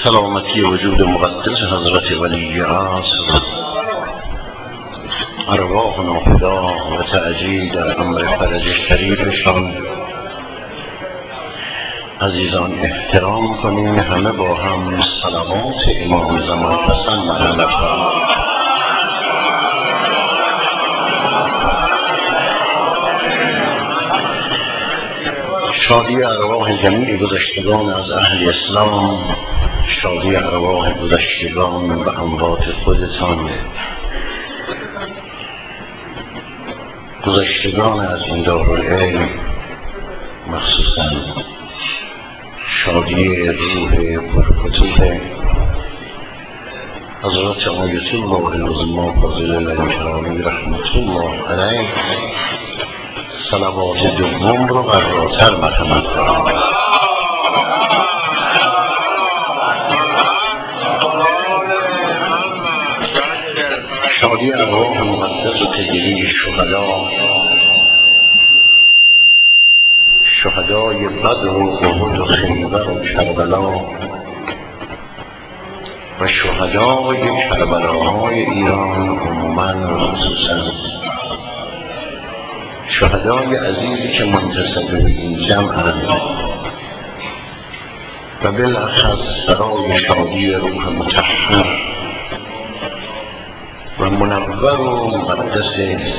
سلامتی وجود مقدس حضرت ولی عصر، ارواح ناخدا و تعجیل در امر فرج شریفشان. عزیزان احترام کنیم همه با هم صلوات امام زمان پسند بفرمایید. شادی ارواح جمیع گذشتگان از اهل اسلام، شادی ارواح گذشتگان و اموات خودتان، گذشتگان از این دارالعلم، مخصوصا شادی روح پرفتوح حضرت آیت الله العظمی فاضل الانکرامی رحمت الله علیه. صلوات دوم رو قرارتر مرحمت کنم. شادی ارواح مقدس و تجلی شهدای بدر و احد و خیبر و کربلا و شهدای کربلاهای ایران عموما و خصوصا شهدای عزیزی که منتسب به این جمعند و بالاخص برای شادی روح مطهر و منور و مقدس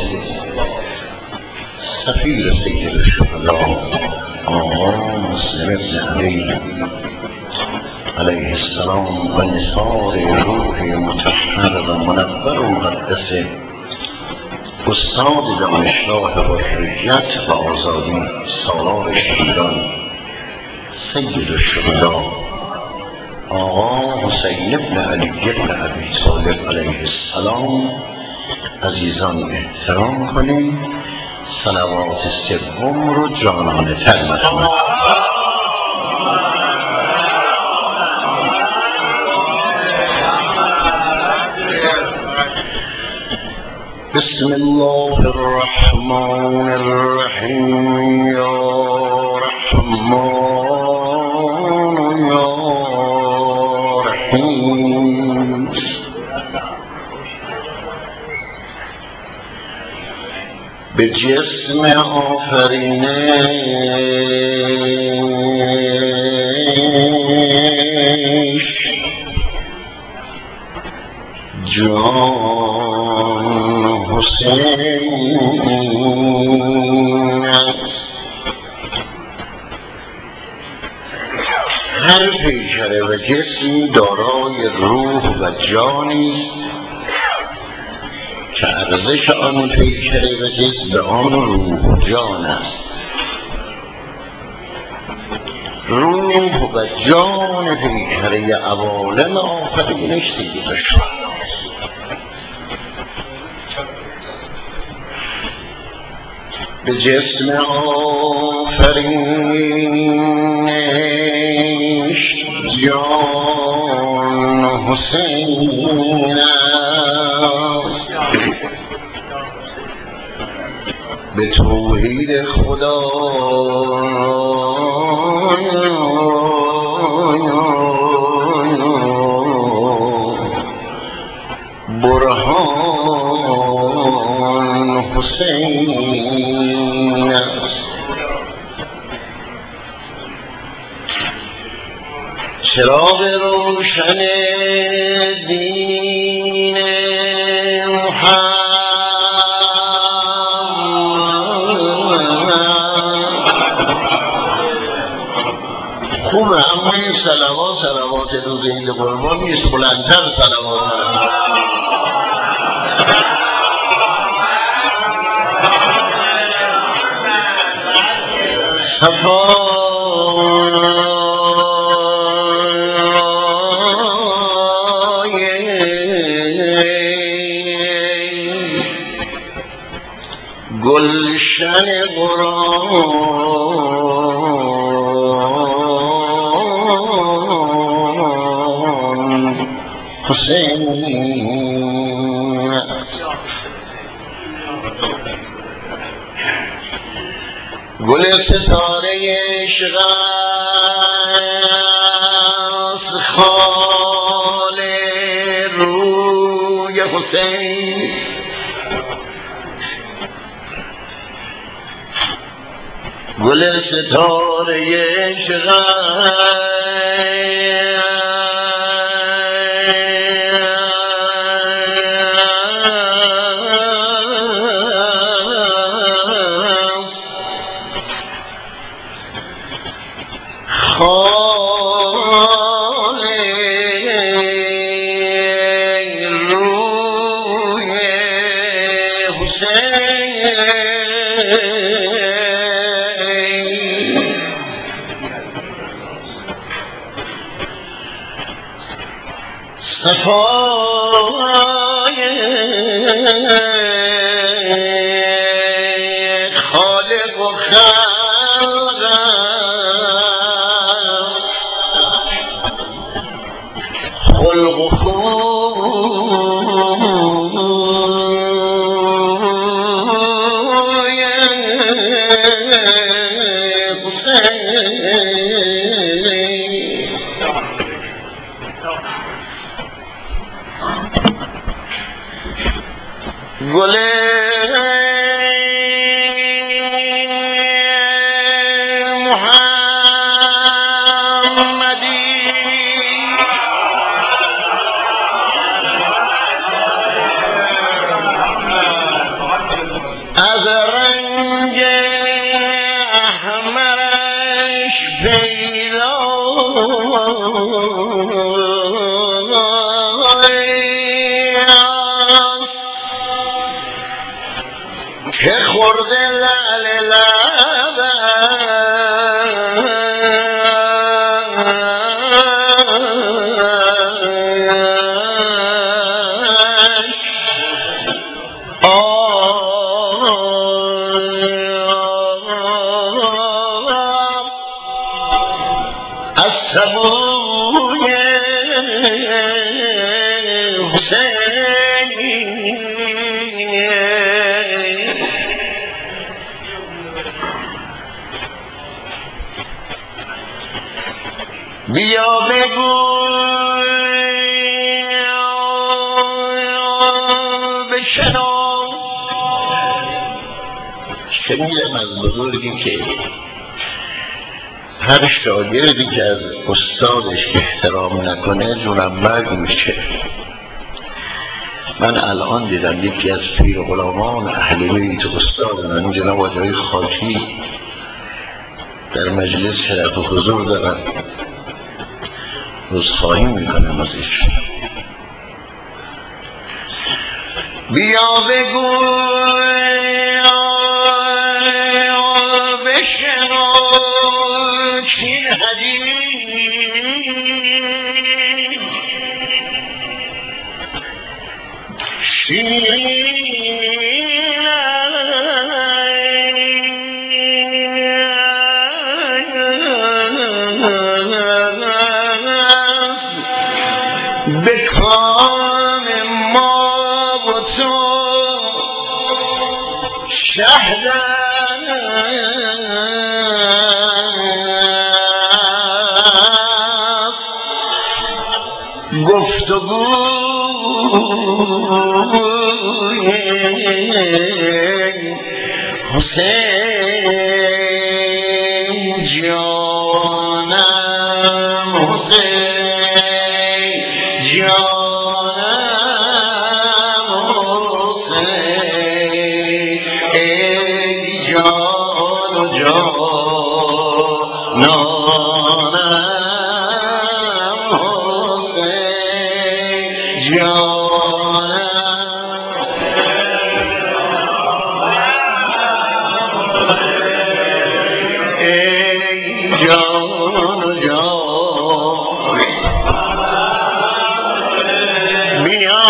سفیر سید الشهدا آقا مسلم بن علی علیه السلام و نثار روح مطهر و منور و مقدس استاد دانشگاه حریت و آزادی سالار شهیدان سید الشهدا آقا حسین بن علی بن ابی طالب علیه السلام. عزیزان احترام کنیم. صلوات سوم رو جانانه تر مرحمت. بسم الله الرحمن الرحیم. یا رحمان یا رحیم. به جسم آفرینش جان حسین است. هر پیکره و جسمی دارای روح و جانی که ارزش آن پیکره و جسم به آن روح و جان است. روح و جان پیکره عوالم آفرینش دیده شد. به جسم آفرینش جان حسین است. به توحید خدا برهان حسین است. چراغ روشن دین محمد خوبه، اما این صلوات روز عید قربان نیست، بلندتر صلوات گلشن قرآن حسین است. گل ستاره عشق است خال روی حسین گل ستاره عشقم خال روی حسین صفای خالق و خلق و خوی حسین گل از رنگ احمرش پیداست که خورده لعل لبش از سبوی حسین بیا بگو بشنو شنیدم از بزرگی که هر شاگردی که از استادش احترام نکنه جونمرگ میشه. من الان دیدم یکی از پیر غلامان اهل بیت استاد من جناب آقای خاکی در مجلس شرف و حضور دارن، عذرخواهی میکنم از ایشون. بیا بگو بشنو کین حدیث شیرین به کام ما و تو شهدن گفتگوی حسین جانم حسین جانم حسین ای جان و جانانم حسین جانم ای جان و جان بیا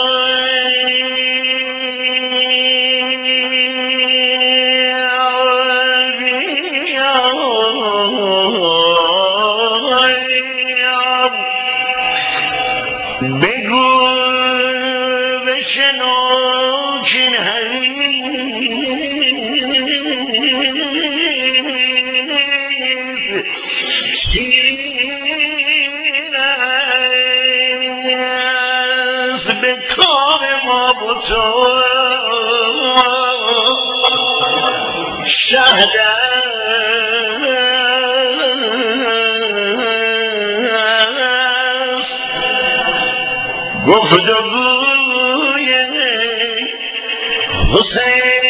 بگو بشنو کین حدیث شیرین کار ما با تو شهد گفتگوی حسین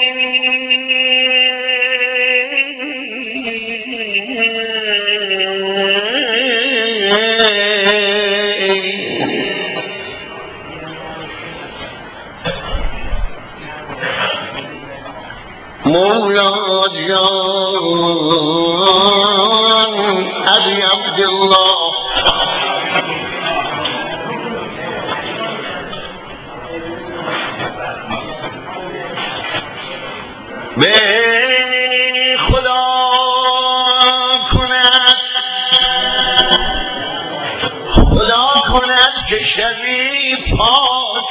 مولا جان ابی عبدالله به خدا کند که شوی پاک،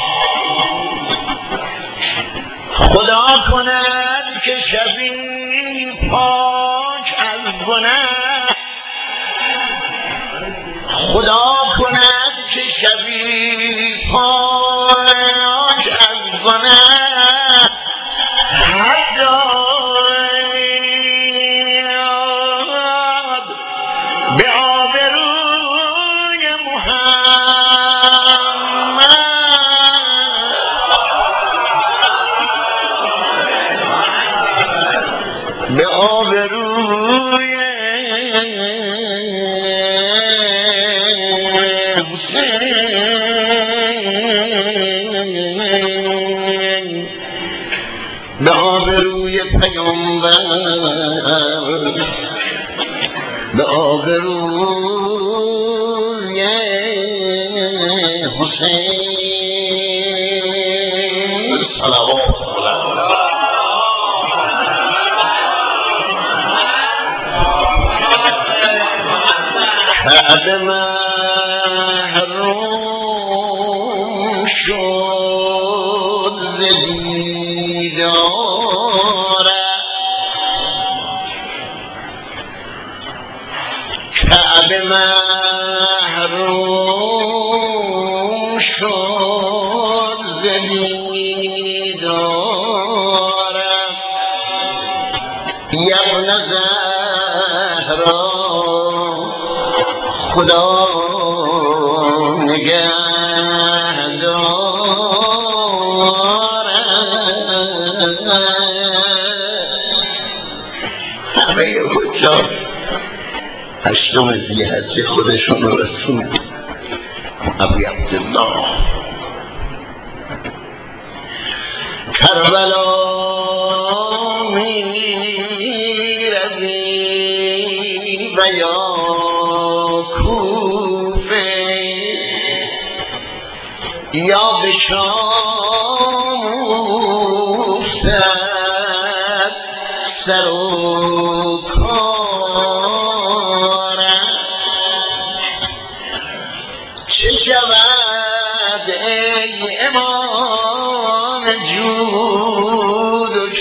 خدا کند که شوی پاک از گناه، خدا کند که شوی پاک از گناه، حداد به آبروی محمد، به آبروی حسین، به آبروی پیامبر، به آبروی حسین صلوات کعبه محروم شد ز دیدارت، کعبه محروم شد ز دیدارت، یبن زهرا خدا نگهدارد. همه حجاج هشتم ذی‌حجه خودشون رو رسون ابی عبدالله کربلا میروی و یا کوفه، یا به شام افتد سر و کارت، چه شود ای امام جود و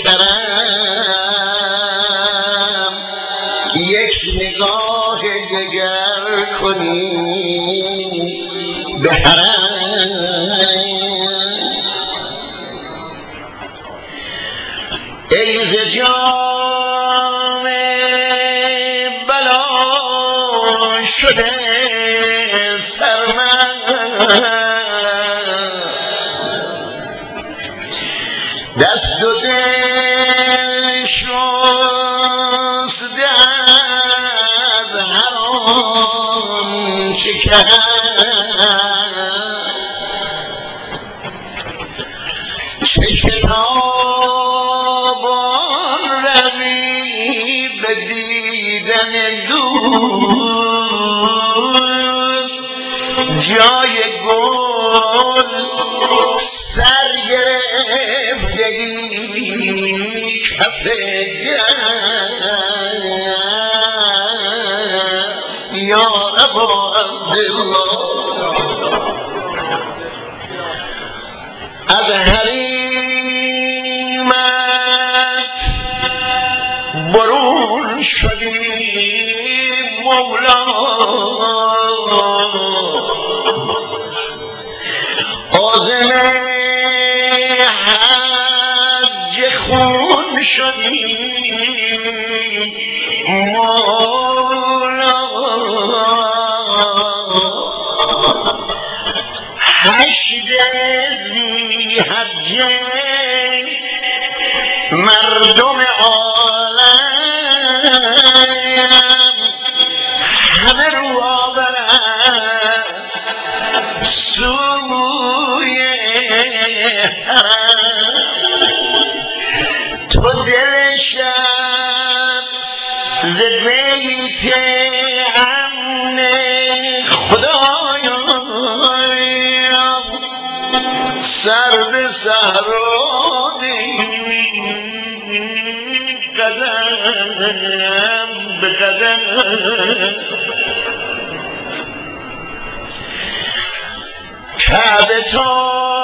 کرم، یک نگاه دگر کنی به حرم، ای ز جام بلا شده سرمست، دست و دل شسته از هر آنچه چه کتابان روی به دیدن دوست، جای گل سر گرفتگی کف یا ابا عبدالله، از حریمت برون شدی مولا، عازم حج خون شدی مولا، حشد ذی حج مردم عالم همه رو آورد سوی حرم. تو دل شب ز بیت امن خدایا سر به صحرا قدم به قدم، کعبه تا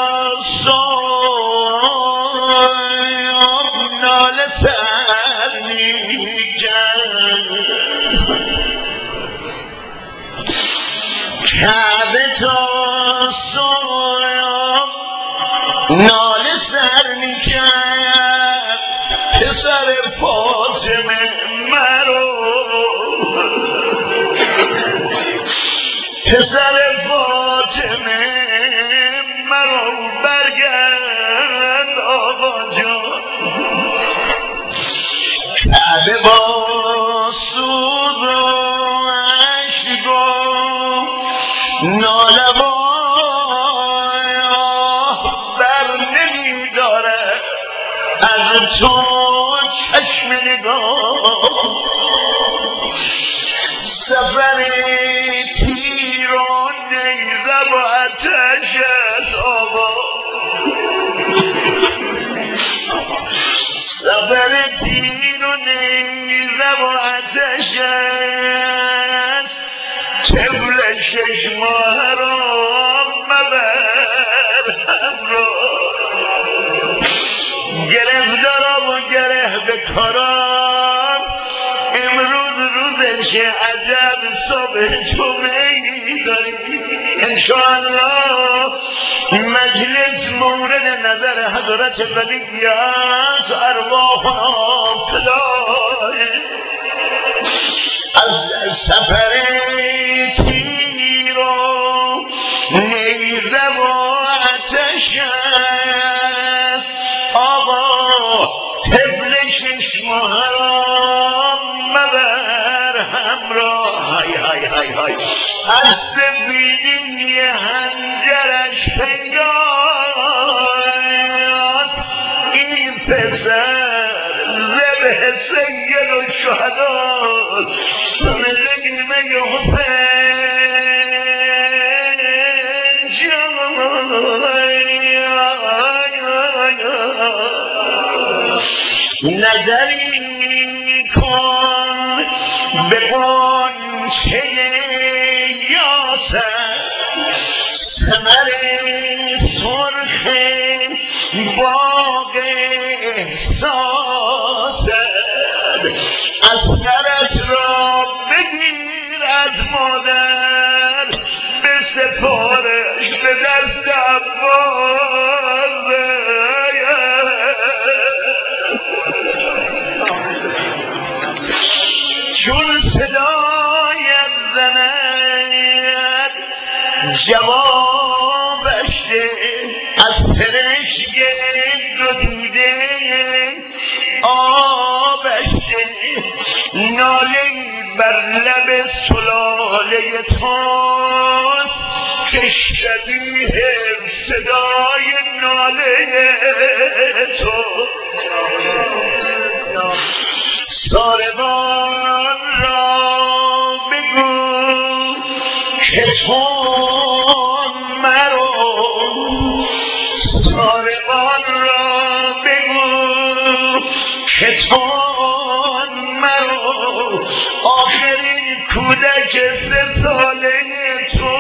صبح ناله سر می‌کرد، کعبه تا صبح ناله سر می‌کرد، پسر فاطمه مرو، پسر فاطمه مرو برگرد آقا جان. کعبه با سوز و اشک و ناله و بر نمی‌دارد از تو چشم نگاه. سفر تیر و نیزه و آتشت آقا، سفر تیر و نیزه و آتشت، طفل 6 ماه را مبر همراه. گرفتارم و گره به کارم، امروز روزشه عجب صبح جمعه‌ای داری. انشاءالله مجلس مورد نظر حضرت ولیت ارواحنا فدای. از سفر تیر و نیزه و آتش آقا، طفل 6 ماه را مبر همراه. های های های های از سفیدی هنجرش پیداست، این پسر ذبح سید الشهداست. نگیمه حسین جان نظری کن به غنچه یاسر، ثمر سرخ باغ احساست. اثرت را بگیر از مادر، به سپارش به دست عباس. چون صدایت زند جوابش ده، از سرشک دو دیده آبش ده. ناله‌ای بر لب سلاله توست که شبیه صدای ناله تو. ساربان را بگو که تو مرو، ساربان را بگو که تو مرو. آخرین کودک 3 ساله تو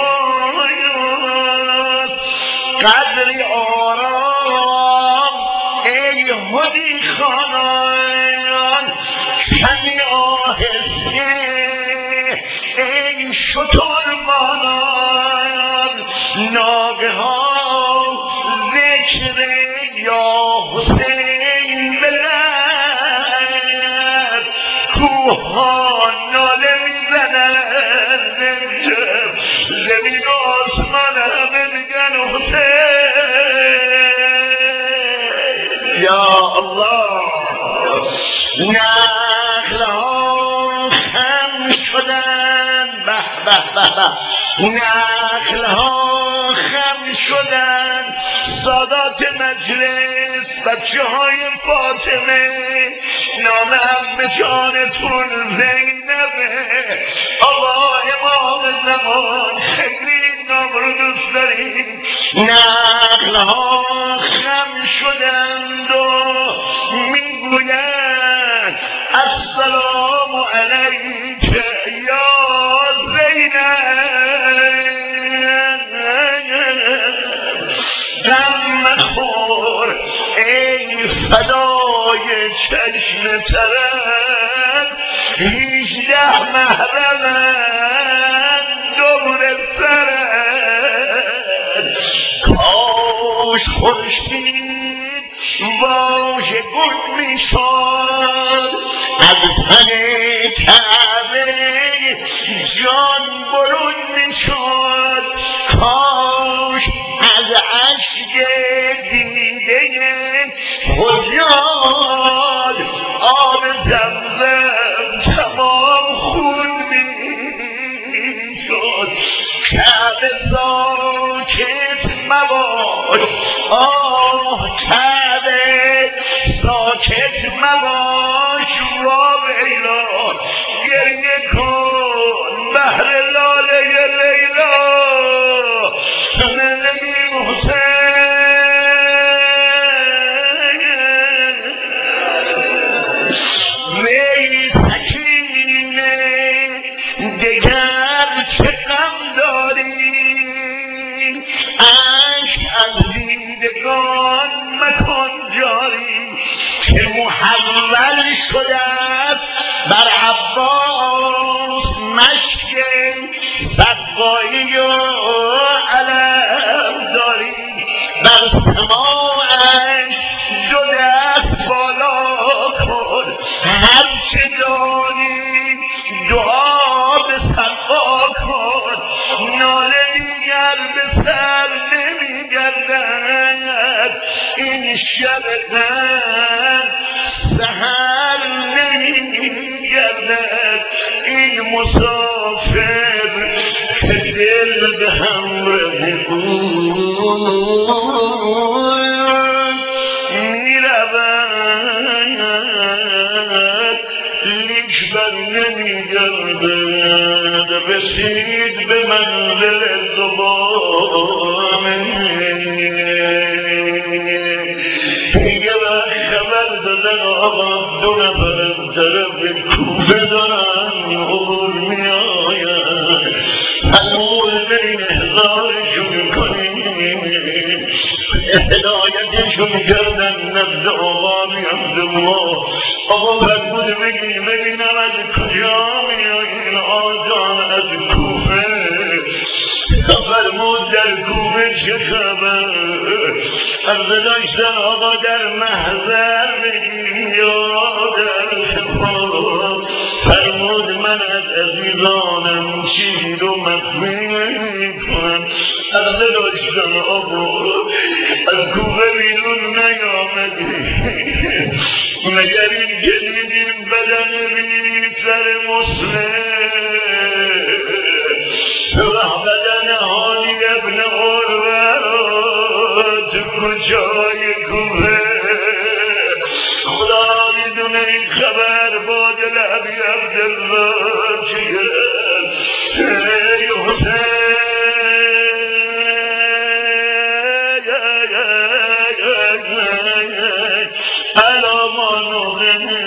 قدری آرام ای هدی خانان، کمی آهسته ای شتر مانان. ناگهان شده یا حسین بلند کوه ها ناله میزنن زمین و آسمان همه میگن حسین یا الله نخل ها خم شدن به به به به نخل ها خم شدن سادات مجلس بچه های فاطمه نام عمه جانتون زینبه آقا امام زمان خیلی نام رو دوست داریم نخل ها خم شدند و میگویند السلام علیک یا زینب غم مخور ای فدای چشم ترت 18 محرمت دور سرت کاش خورشید واژه گل میشد از تن کعبه جان برون میشد کاش از اشک دیده حجاج آب زمزم تمام خون میشد کعبه ساکت مباش آه کعبه ساکت مباش ویلا گریه کن بهر لاله لیلا زندگی حسین وی سکینه دگر چه غم داری اشک از دیدگان مکن جاری که محول شده است بر عباس مشک سقایی و علم داری بر سماعش دو دست بالا کن هر چه دانی دعا به سقا کن ناله دیگر به سر نمیگردد این شب غم سحر نمیگردد این مسافر که دل به همراه میرود لیک بر نمیگردد رسید به منزل زبانه یه وقت خبر دادن آقا 2 نفر از طرف کوفه دارن عبور می آید فرمود برین احضارشون کنیم هدایتشون کردن نزد آقا می عبدالله آقا فرمود ببینم از کجا می آیین آجان از کوفه فرمود در کوفه چه خبر عرض داشتن آقا در محضر بگیم یا در خفاف فرمود من از عزیزانم چیزی رو مخفی نمی کنم عرض داشتن آقا از کوفه بیرون نیامدی مگر این که دیدیم بدن بی سر مسلم بدن حالی ابن عروت کجای کوفه خدا میدونه این خبر با دل ابی عبدالله چیه ای حسین علامان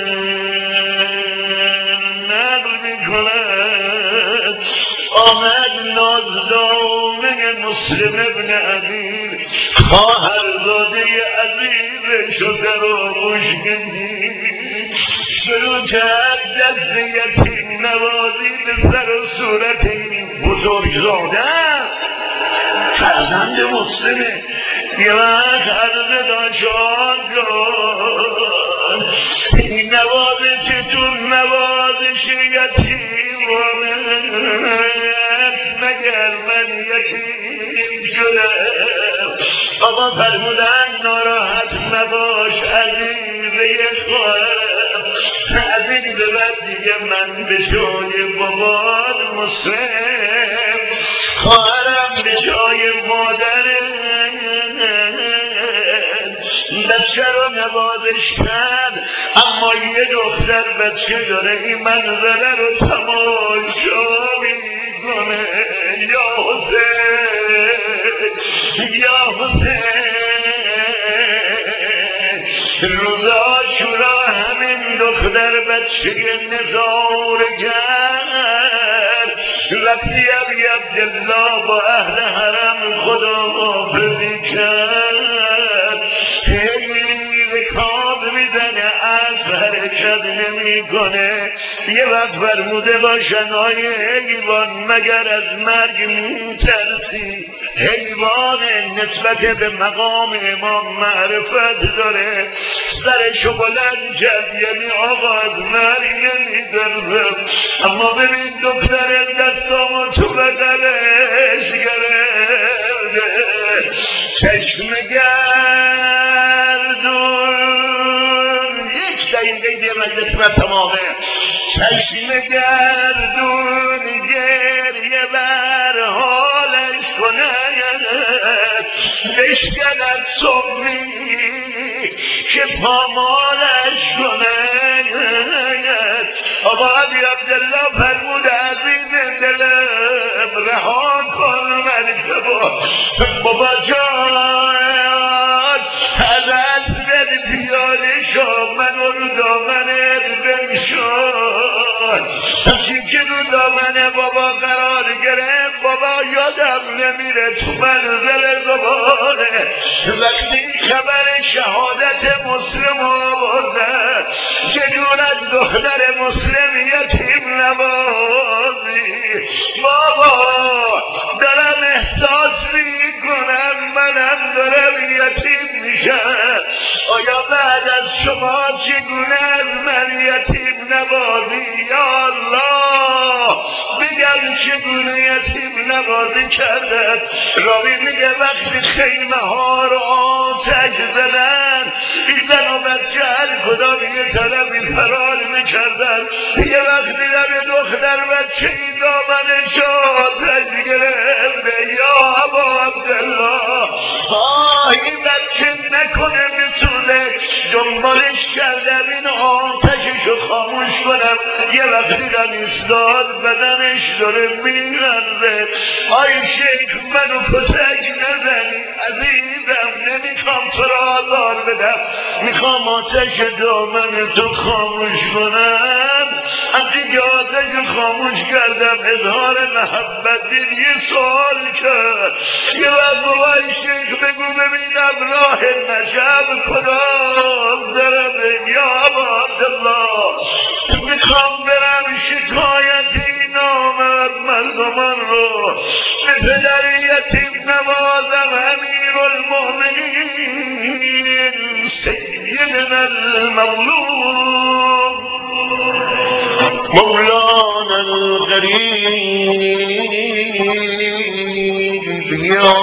نقل میکند آمد نازدانه مسلم ابن امیر خواهرزاده عزیزش رو در آغوش کشید شروع کرد دست یتیم نوازی به سر و صورت این بزرگزاده فرزند مسلمه یه وقت عرض داشان جان این نوازشتون نوازش یتیمانه مگر من یتیم شدم آقا فرمودن ناراحت نباش عزیزه خواهرم از این به بعد دیگه من به جای بابات مسلم خواهرم به جای مادرم بچه رو نوازش کرد اما یه دختر بچه داره این منظره رو تماشا میکنه یا حسین یا حسین روز عاشورا همین دختر بچه نظاره کرد وقتی ابی عبدالله با اهل حرم خداحافظی کرد رکاب میزنه از حرکت نمی کنه یه وقت فرموده باشن های حیوان مگر از مرگ میترسی حیوان نسبت به مقام امام معرفت داره سرشو بلند کرد یعنی آقا از مرگ نمیترسم اما ببین دختر دستامو تو بغلش گرفته چشم گردون یک دقیقه دیگه مجلس من تمامه چشم گردون گریه بر حالش کنه بشکند صبحی که پامالش کنه آقا ابی عبدالله فرمود عزیز دلم رها کن من بابا جان از اصل پیاده شو منو رو دامنت بنشان همچین که رو دامن بابا قرار گرفت بابا یادم نمیره تو منزل زبانه وقتی خبر شهادت مسلم آوردن که دور از دختر مسلم یتیم نوازی بابا دارم احساس میکنم منم دارم یتیم میشم آیا بعد از شما چگونه از من یتیم نوازی یا الله بگم چگونه یتیم نوازی کردن راوی میگه وقتی خیمه ها رو آتش زدن این زن و بچه هر کدام یه طرفی فرار میکردن یه وقت دیدم یه دختر بچه این دامنش آتش گرفته یا ابا عبدالله این بچه نکنه میتونه دنبالش کردم این آتششو خاموش کنم یه وقت دیدم ایستاد بدنش داره میلرزه آی شیخ منو کتک نزنی عزیزم نمیخوام تو را آزار بدم میخوام آتش دامن تو خاموش کنم از این آتش خاموش کردم اظهار محبت دید یه سوال کرد یه وقت بابای شیخ بگو ببینم راه نجب کدام دارم یا ابا عبدالله میخوام برم شکایتی نامد مردمان رو به پدر یتیم نوازم امیر المؤمنین سیدنا المظلوم مولانا القریب یا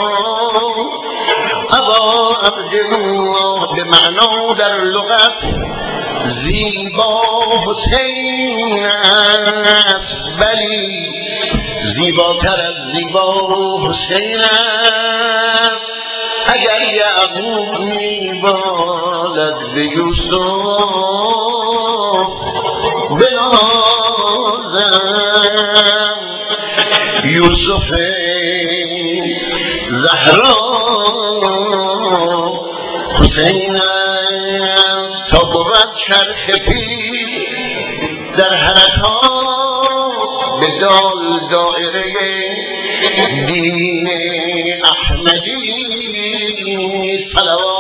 ابا عبدالله به معنا در لغت زیبا حسین است ولی زیباتر از زیبا حسین است اگر یعقوب میبالد به یوسف بنازم یوسف زهرا حسین است تا بود چرخ پیر در حرکات به دال دائره دین احمدی صلوات